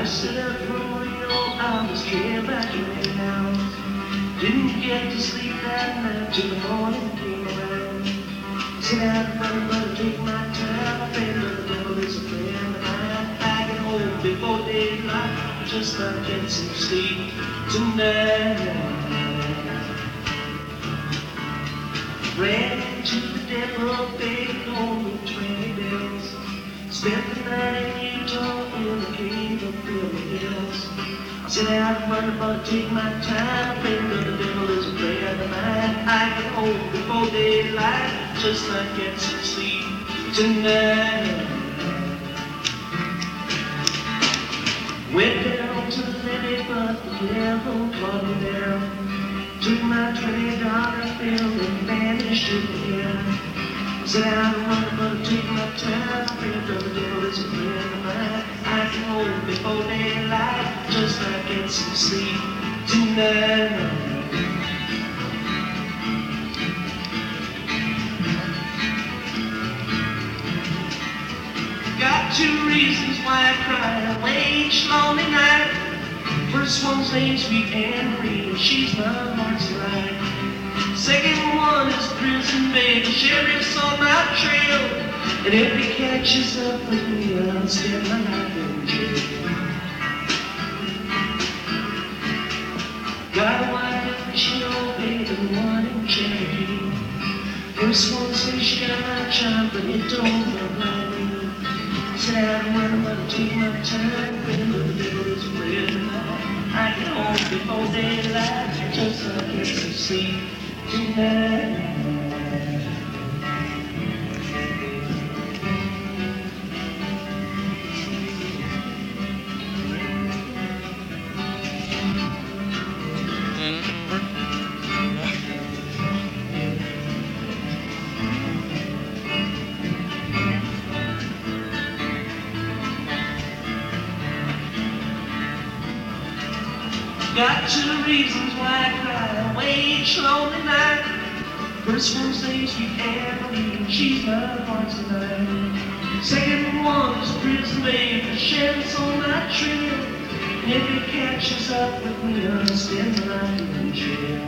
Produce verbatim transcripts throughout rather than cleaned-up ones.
I stood up from Rio, I was carried back to the house. Didn't get to sleep that night till the morning came around. Sit out in front but take my time. I pray that the devil is a friend of mine. I get home before daylight, just not get some sleep tonight. Ran into the devil, paid only twenty days. Spent the night in Utah in the cave of Billy Hills. I sit out in front but take my time. I pray that the devil is a friend of mine. I get home before daylight, just not get some sleep tonight. Went down to the levee, but the devil caught me down. Took my twenty dollar bill and vanished again. Sit down and run, but take my time. I pray that the devil is a friend of mine. I get home before daylight, just not get some sleep tonight. Got two reasons why I cry away each lonely night. First one's named Sweet Anne Marie, she's my heart's light. Second one is Prison Baby, sheriff's on my trail. And if he catches up with me, I'll spend my life in jail. Got a wife and she don't pay the one in Cherokee. First one says she got my child, but it don't look like me. Sit down and run, but take my time. Remember the devil is a friend of mine. I get home before daylight, just so I get some sleep tonight. Got two reasons why I cry away each lonely night. First one says Sweet Anne Marie, she's my heart's delight. Second one is Prison Baby, the sheriff's on my trail. And if he catches up with me, I'll spend my life in jail.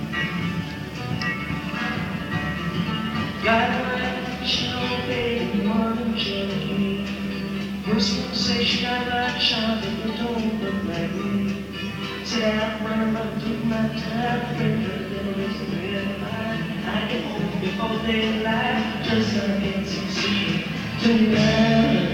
Got a wife, she don't pay the one in Cherokee. First one says she got my child, but it don't look like me. Sit down, run, run, take my time. Pray that the devil is a friend of mine. I get home before daylight, just so I get some sleep tonight.